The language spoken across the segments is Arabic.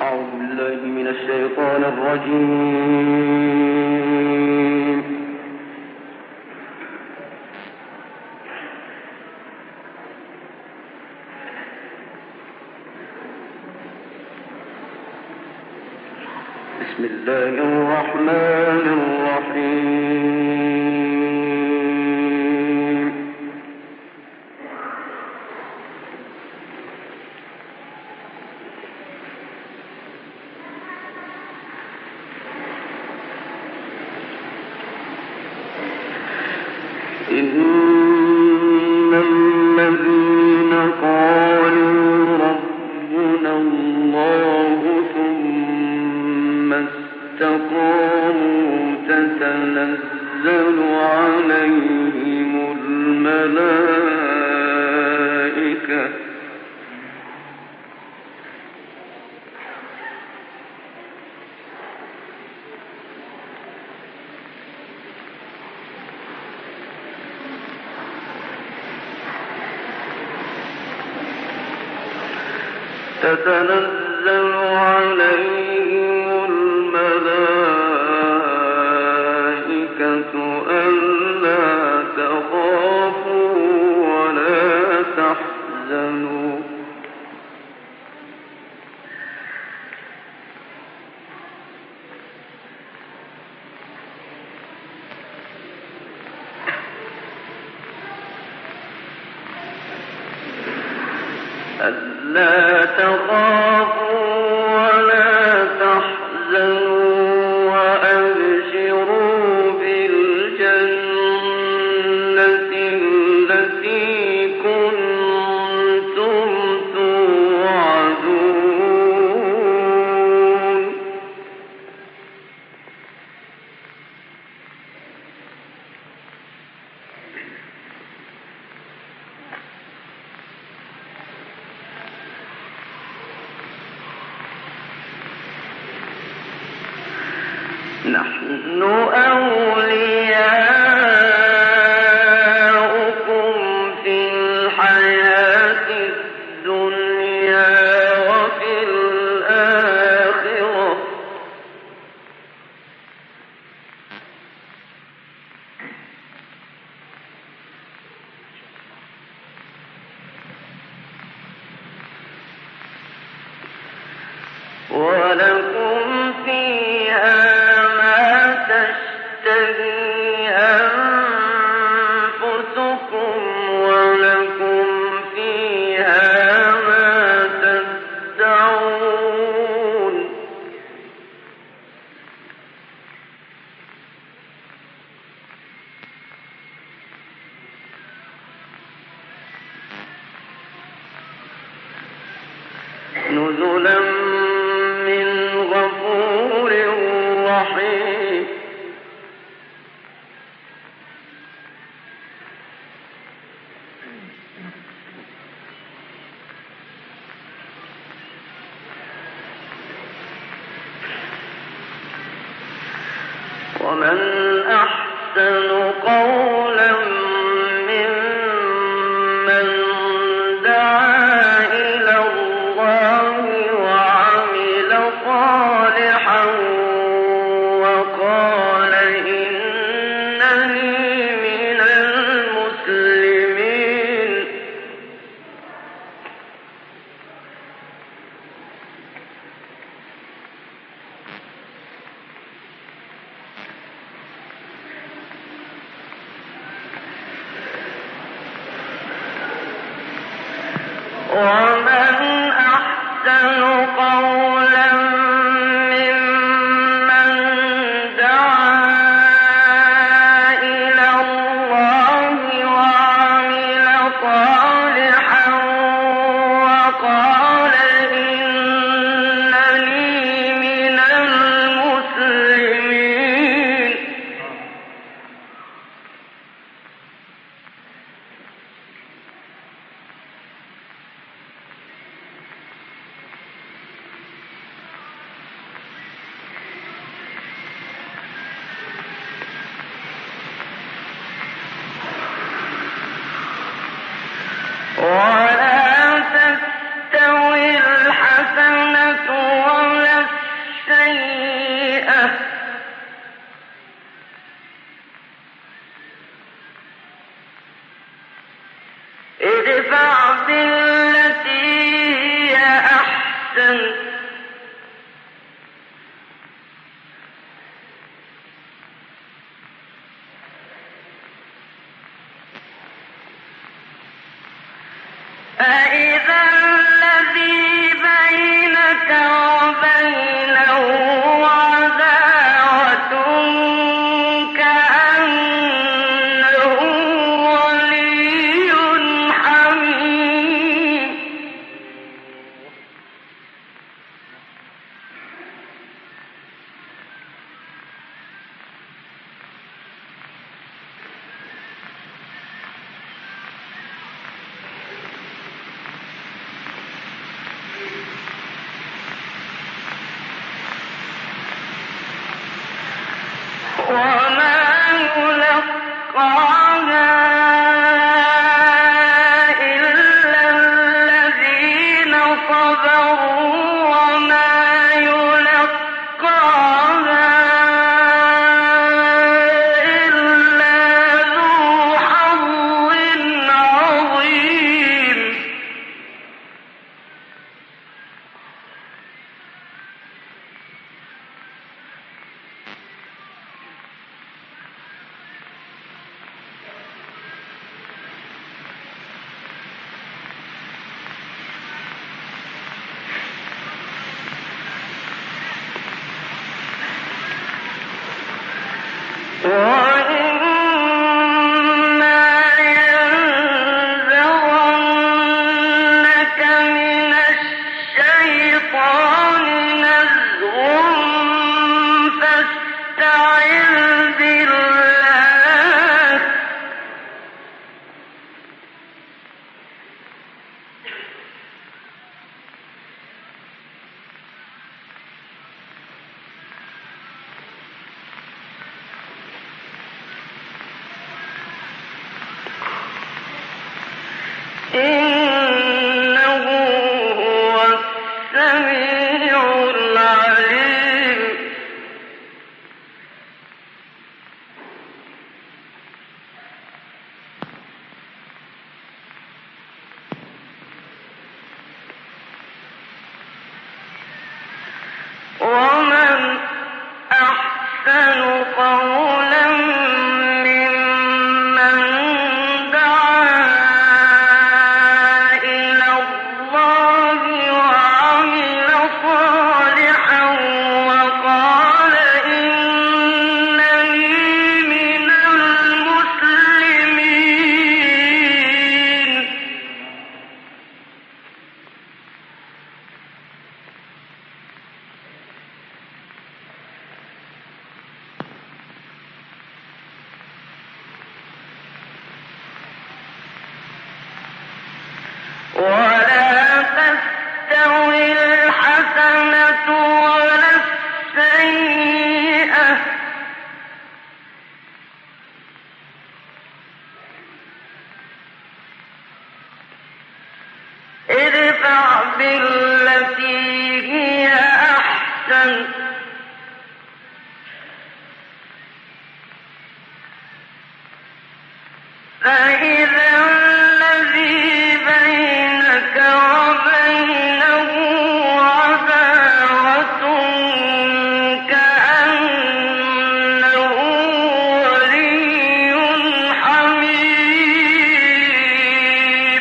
أعوذ بالله من الشيطان الرجيم. بسم الله الرحمن الرحيم. إن الذين قالوا ربنا الله ثم استقاموا تتنزل عليهم الملائكة ألا تخافوا ولا تحزنوا وأبشروا بالجنة التي كنتم توعدون. نحن أولياؤكم في الحياة الدنيا وفي الآخرة ولكم فيها تشتهي أنفسكم ولكم فيها ما تدعون. نزلا من غفور رحيم. ومن أحسن قولا ممن دعا إلى الله وعمل صالحا وقال إنني من المسلمين. ومن أحسن قولا ممن دعا إلى الله وعمل صالحا وقال إنني من المسلمين. فإذا الذي بينك وبينه عداوة كأنه ولي حميم. وما يلقاها إلا الذين صبروا وما يلقاها إلا ذو حظ عظيم. وإما ينزغنك من الشيطان نزغ فاستعذ بالله إنه هو السميع العليم. ومن أحسن قولا ممن دعا إلى الله وعمل صالحا وقال إنني من المسلمين. ولا تستوي الحسنة ولا السيئة ادفع بالتي هي أحسن فإذا الذي بينك وبينه عداوة كأنه ولي حميم.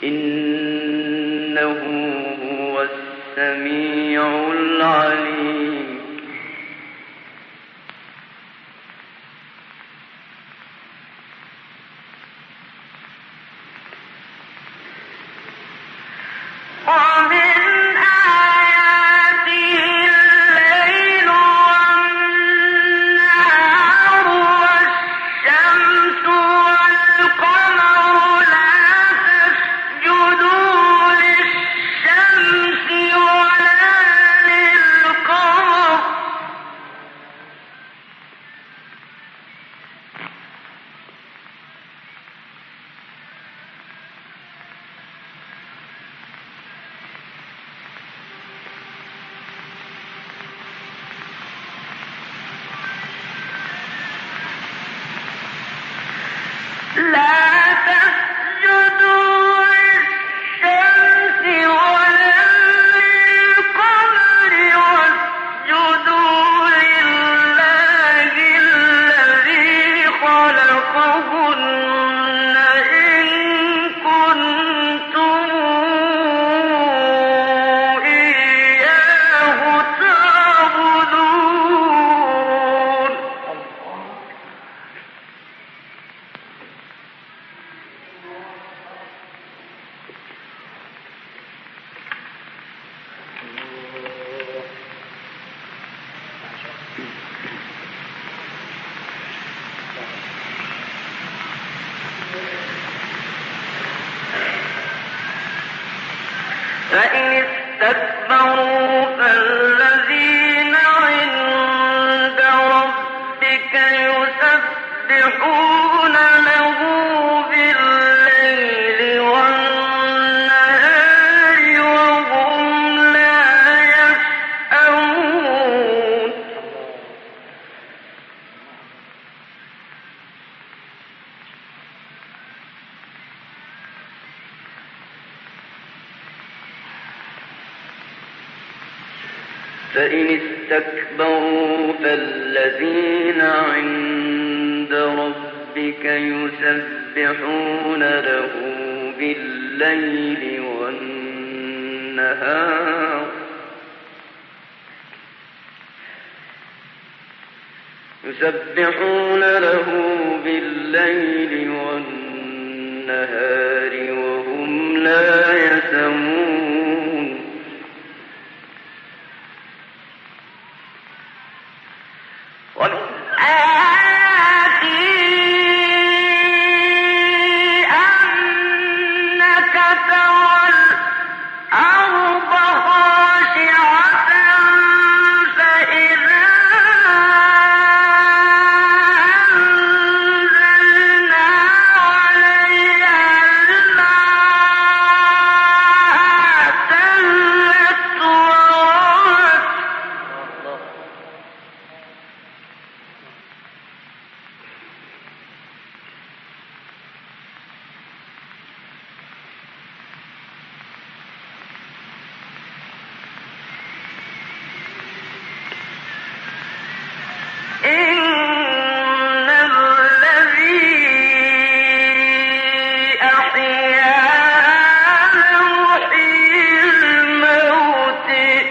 إنه هو السميع العليم. فإن استكبروا فالذين عند ربك يسبحون له بالليل والنهار وهم لا يسأمون. فإن استكبروا فالذين عند ربك يسبحون له بالليل والنهار وهم لا يسأمون. ومن آياته أنك ترى الأرض خاشعة فإذا أنزلنا عليها الماء اهتزت وربت. إن الذي أحياها لمحيي الموت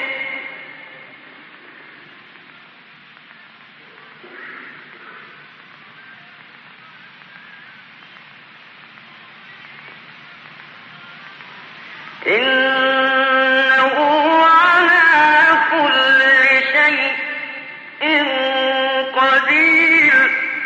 إنه على كل شيء قدير.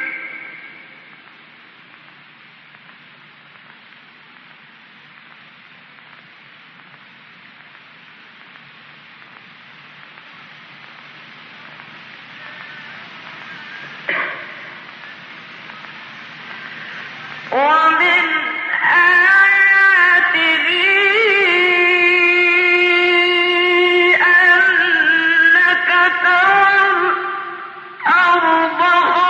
ومن آياته أنك ترى الأرض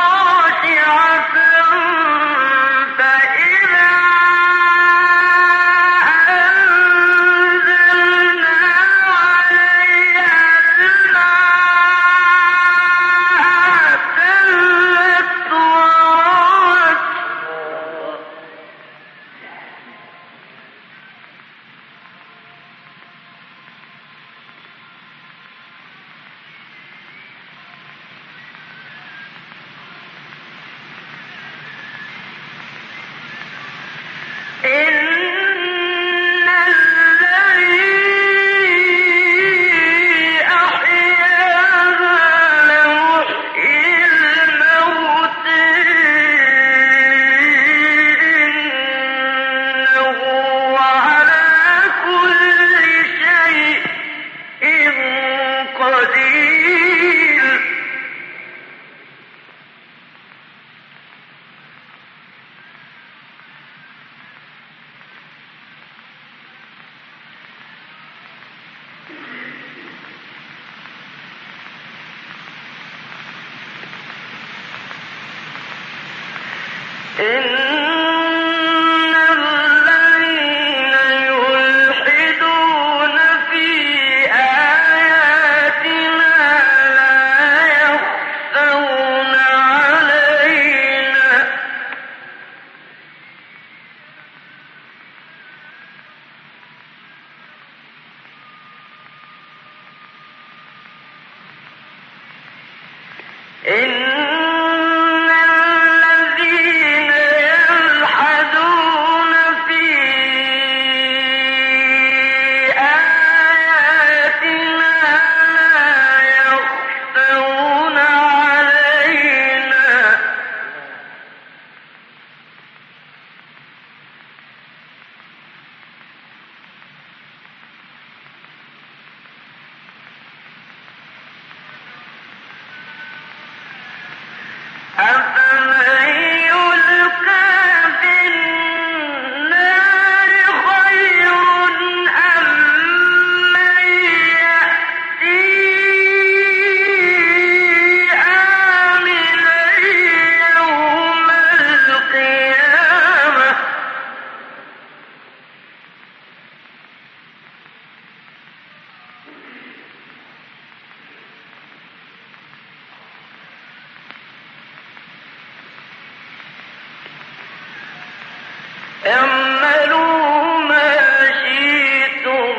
اعملوا ما شئتم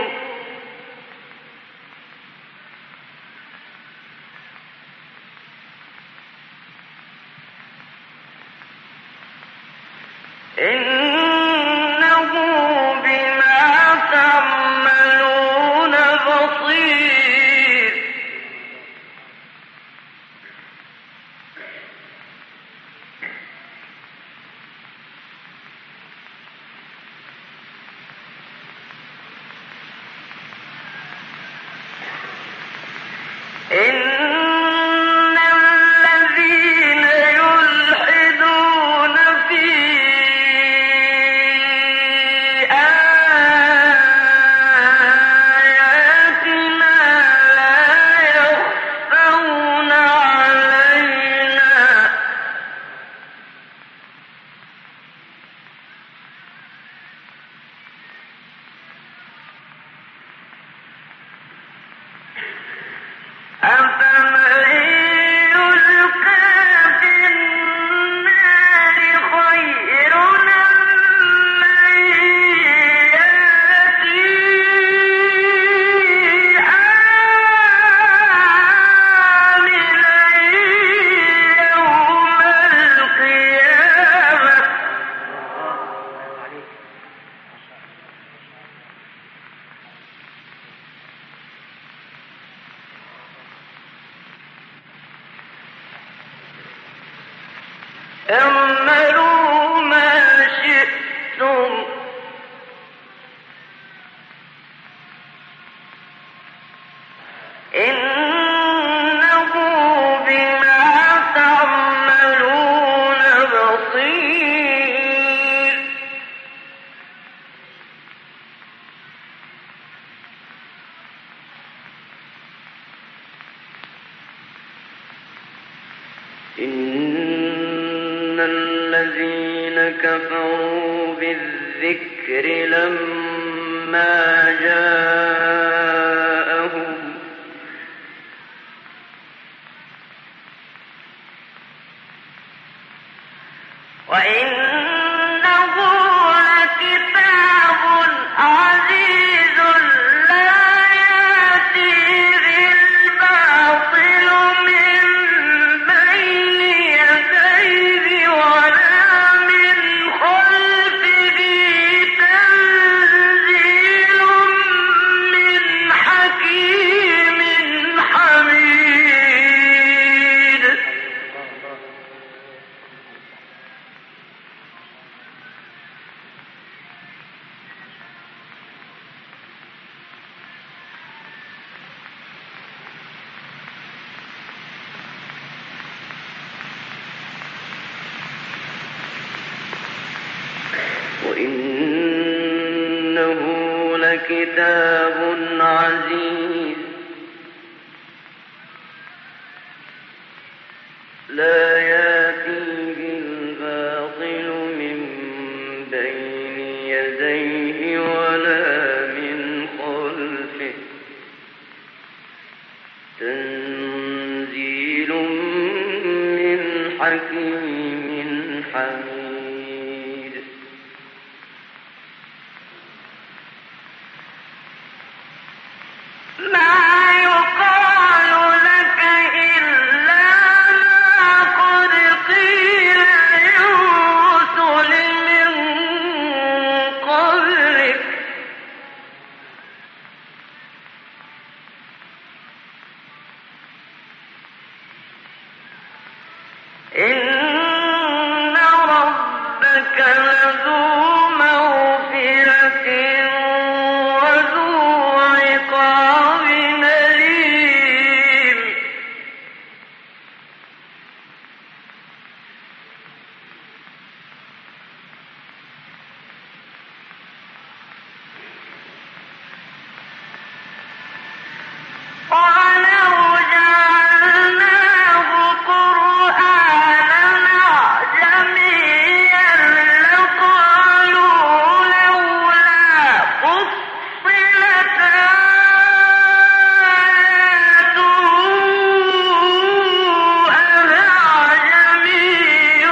إنه بما تعملون بصير. إن الذين يلحدون في آياتنا لا يخفون علينا أفمن يلقى في النار خير أم من يأتي آمنا يوم القيامة. اعملوا ما شئتم إنه بما تعملون بصير. إن الذين كفروا بالذكر لما جاءهم وإنه لكتاب عزيز لا يأتيه الباطل من بين يديه ولا من خلفه تنزيل من حكيم حميد. وإنه لكتاب عزيز لا يأتيه الباطل حكيم حميد. إن ربك لذو مغفرة وذو عقاب أليم. ولو جعلناه قرآنا أعجميا لقالوا لولا فصلت آياته أأعجمي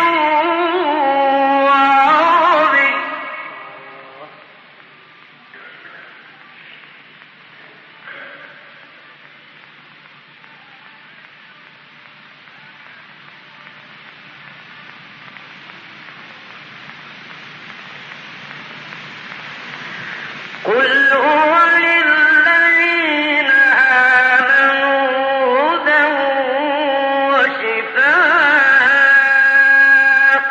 وعربي. قل هو للذين آمنوا هدى وشفاء.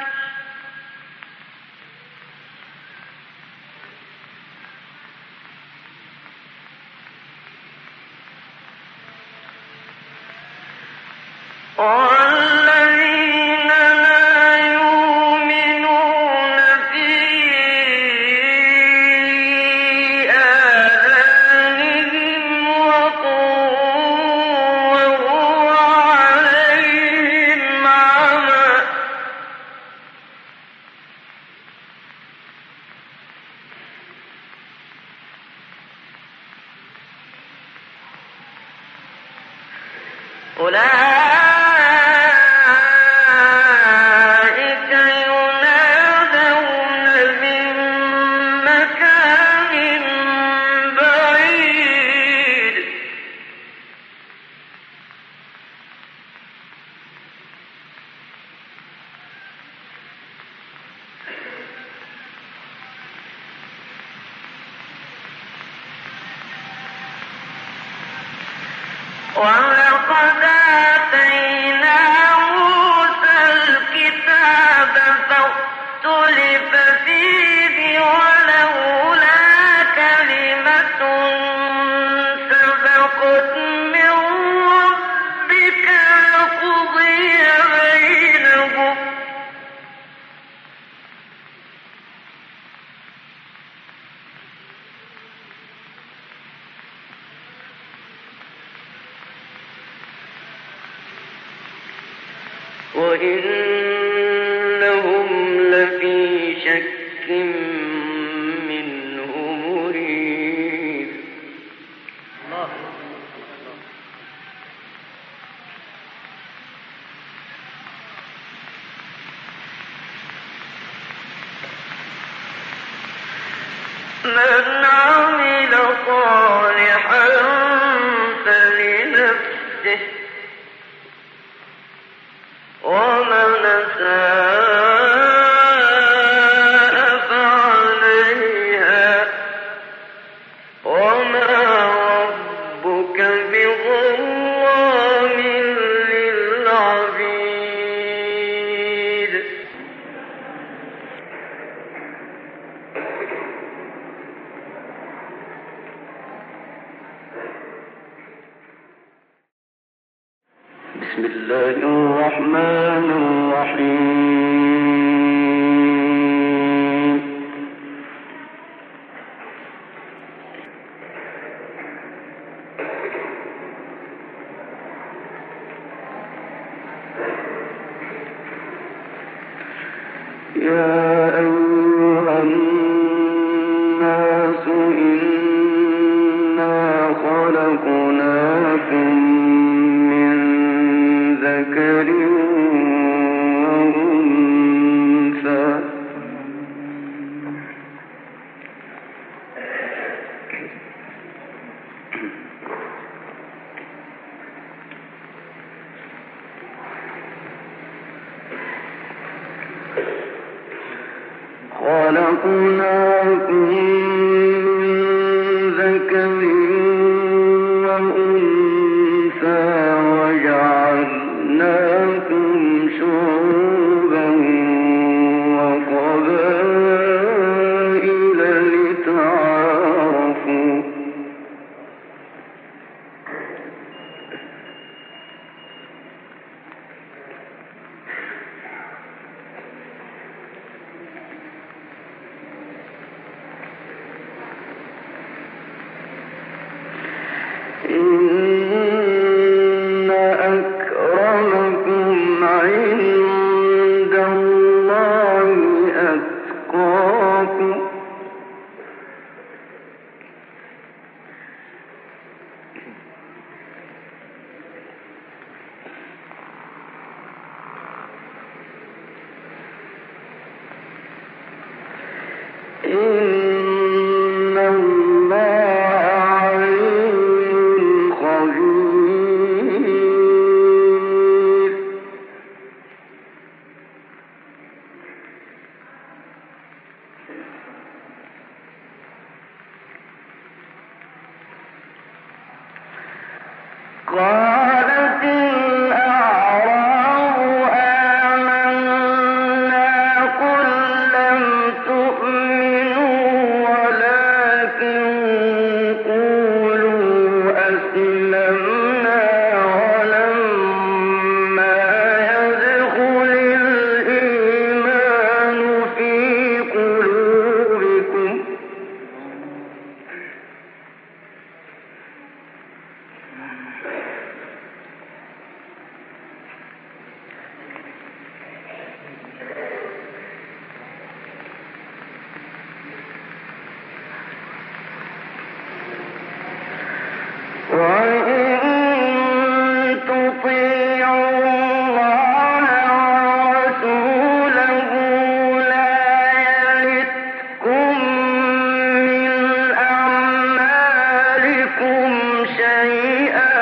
والذين لا يؤمنون في آذانهم وقر وهو عليهم عمى. أولئك ينادون من مكان بعيد. ولقد آتينا موسى الكتاب فاختلف فيه ولولا كلمة سبقت من ربك لقضي بينهم. وإنهم لفي شك منه مريب. من عمل صالحا فلنفسه ومن أساء فعليها وما ربك بظلام للعبيد. بسم الله الرحمن الرحيم. يا أيها الناس إنا خلقناكم من ذكر خلقناكم من ذكر وأنثى وجعلناكم شعوبا وقبائل لتعارفوا إن أكرمكم عند الله أتقاكم إن الله عليم خبير قالت الأعراب آمنا قل لم تؤمنوا ولكن قولوا أسلمنا ولما يدخل الإيمان في قلوبكم وإن تطيعوا الله ورسوله لا يلتكم من أعمالكم شيئا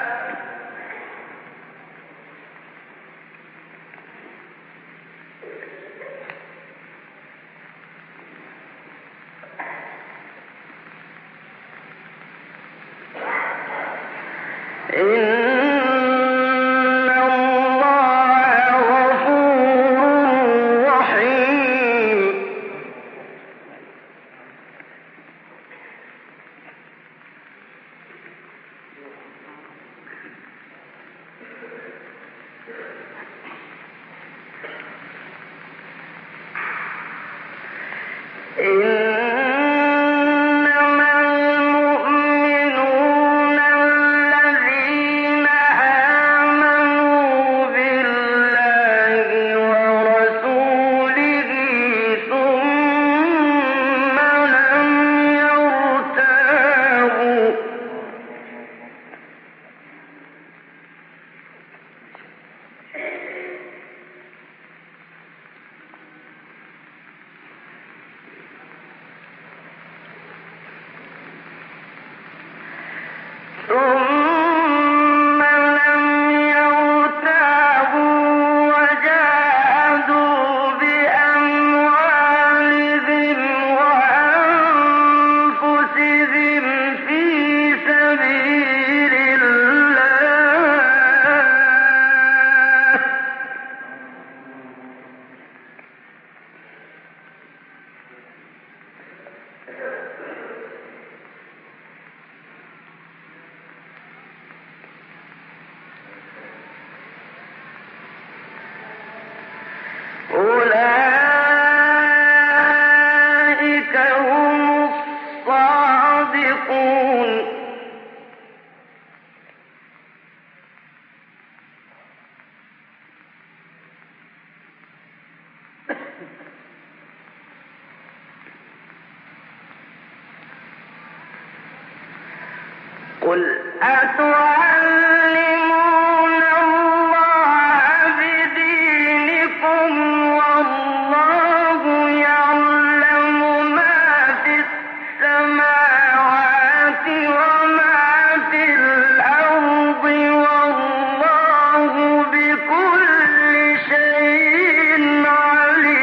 إن الله غفور رحيم إنما المؤمنون الذين آمنوا بالله ورسوله ثم لم يرتابوا وجاهدوا بأموالهم وأنفسهم في سبيل الله أولئك هم الصادقون قل أتعلمون الله بدينكم والله يعلم ما في السماوات وما في الأرض والله بكل شيء عليم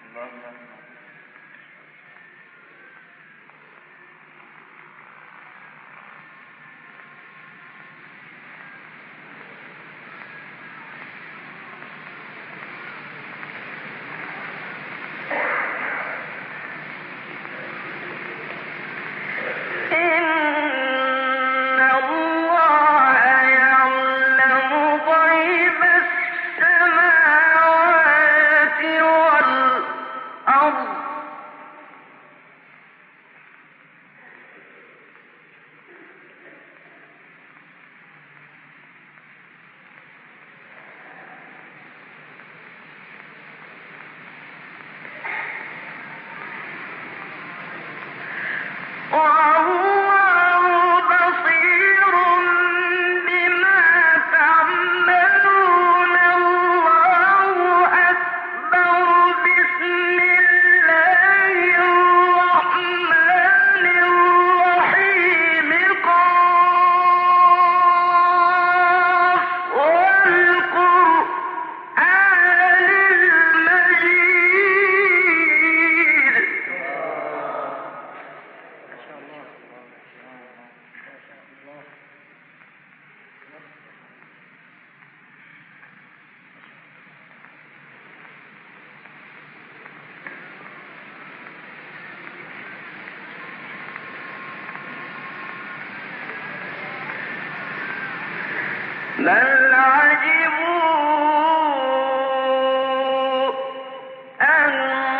بل عجبوا أن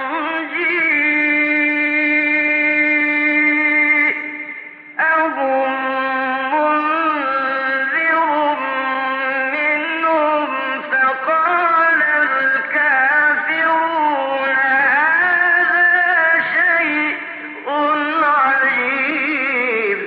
جيءهم منذر منهم فقال الكافرون هذا شيء عجيب.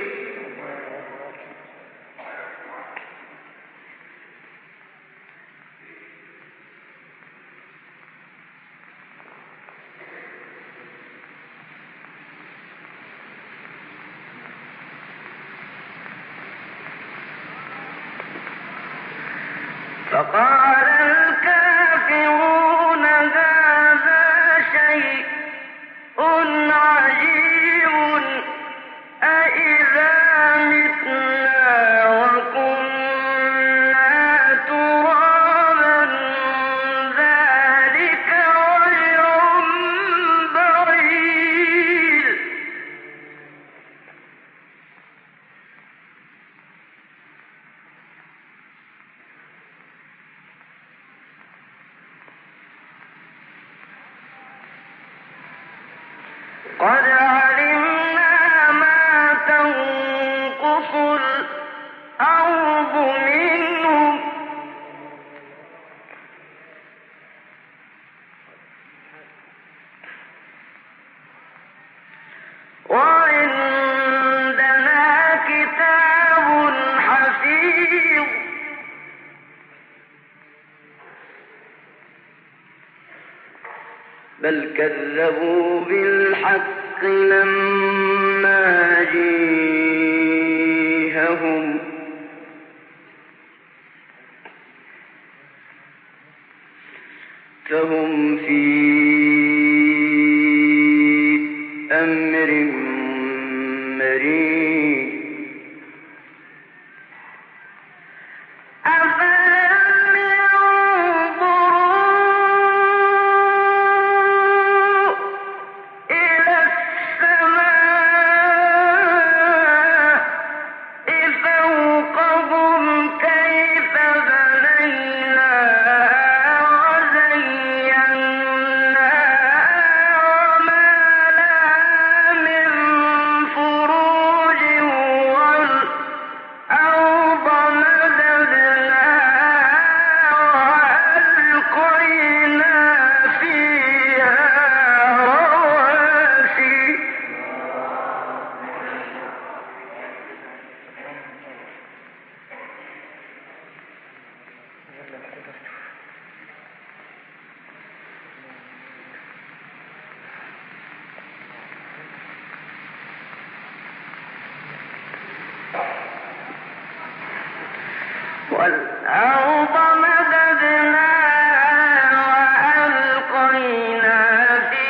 فقال الكافرون هذا شيء عجيب أإذا متنا وكنا ترابا ذلك رجع بعيد. قد علمنا ما تنقص الأرض منهم وعندنا كتاب حفيظ. بل كذبوا بالحق لما جيءهم فهم في أمر مريج. أفلم ينظروا إلى السماء فوقهم كيف بنيناها وزيناها وما لها من فروج والأرض مددناها وألقينا فيها رواسي. والأرض مددناها وألقينا فيها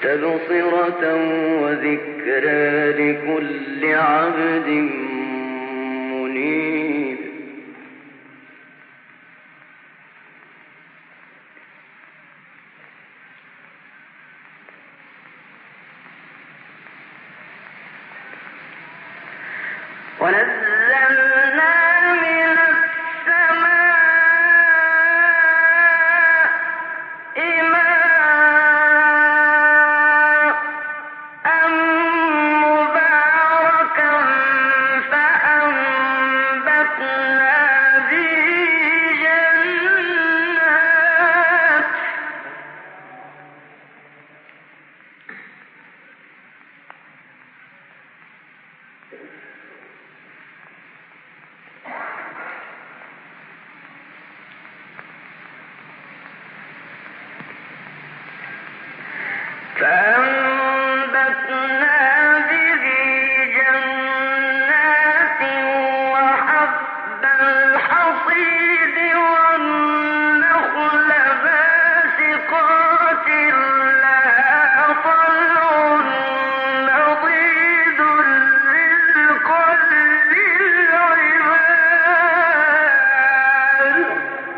تبصرة وذكرى لكل عبد منيب. ونزلنا من السماء ماء مباركا فأنبتنا به جنات وحب الحصيد والنخل باسقات لها طلع نضيد للقلب العباد.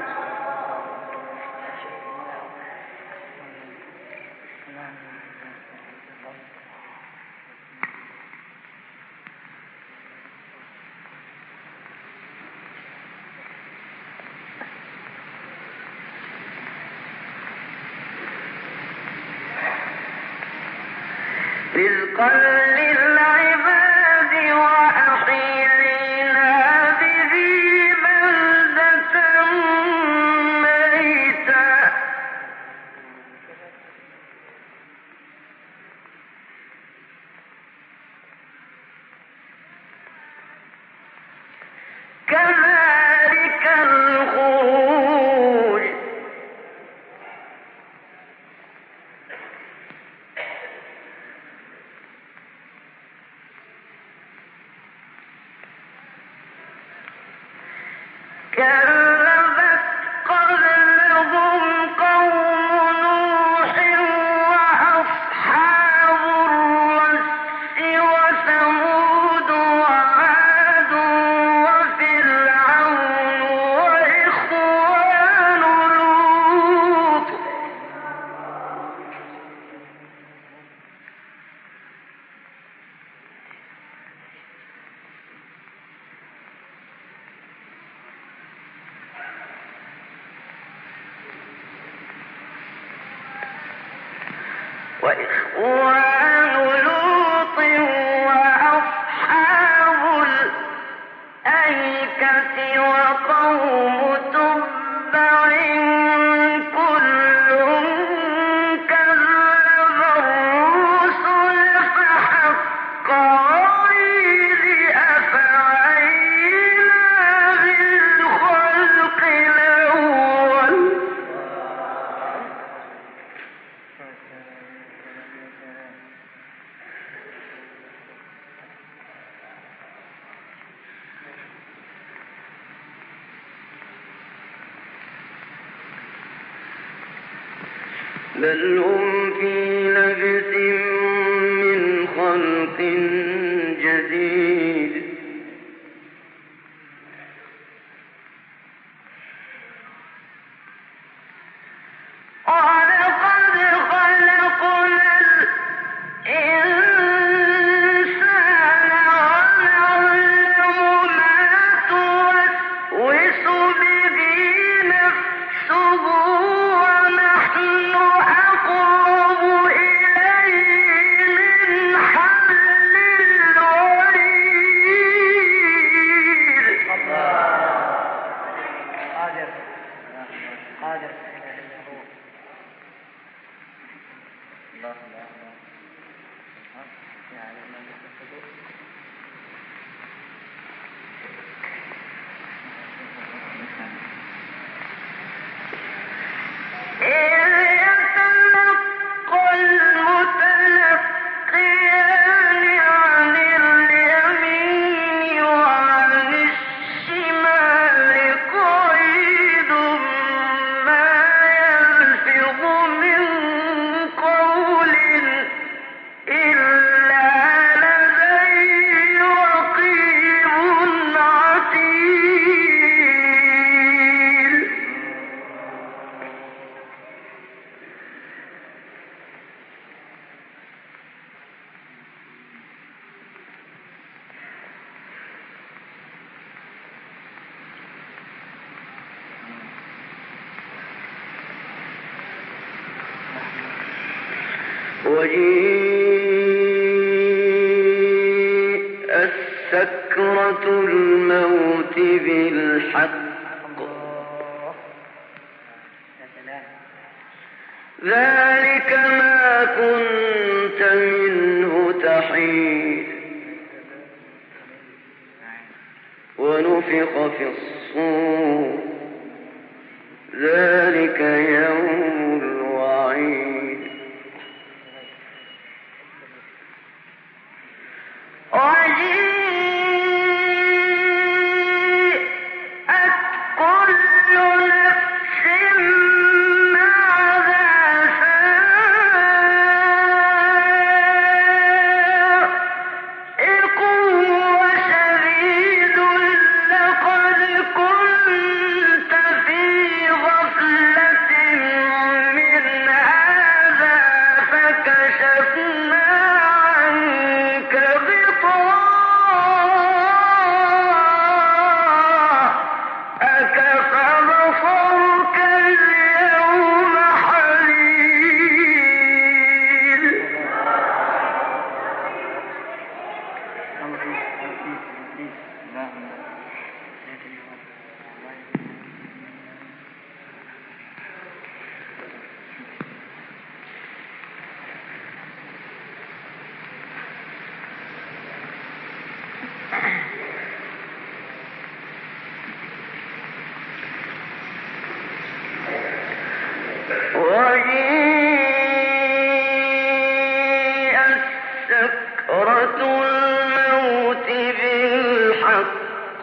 رزقا للعباد وأحيينا به بلدة ميتا كذلك الخروج. كذبت قبلهم قوم نوح وأصحاب الرس وثمود وعاد وفرعون وإخوان لوط. وإخوان لوط وأصحاب الأيكة وقوم تبع كل كذب الرسل فحق وعيد أفعينا بالخلق الأول. بل هم في لبس من خلق جديد. ولقد خلقنا الإنسان ونعلم ما توسوس به نفسه ونحن أقرب إليه من حبل الوريد. قادر قادر الله الله إذ يتلقى المتلقيان عن اليمين وعن الشمال قعيد ما يلفظ من قول وجيءت سكرة الموت بالحق ذلك ما كنت منه تحيد ونفخ في الصور ذلك يوم الوعيد وجيءت كل نفس معها سائق وشهيد لقد كنت في غفلة من هذا فكشفنا عنك غطاءك فبصرك اليوم حديد وجيءت سكرة الموت بالحق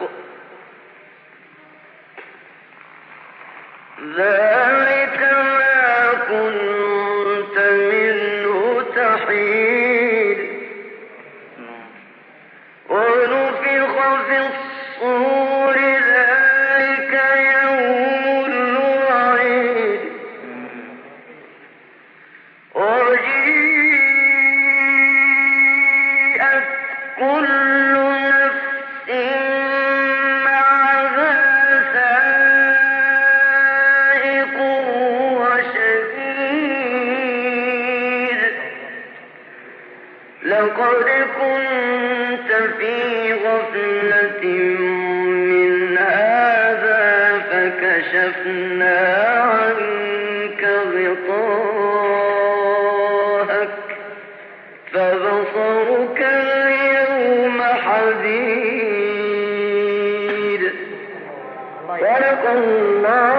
ذلك ما كنت منه تحيد ونفخ في الصور ذلك يوم الوعيد وجيءت كل نفس معها سائق وشهيد لقد كنت في غفلة من هذا فكشفنا عنك غطاءك فبصرك اليوم حديد صدق الله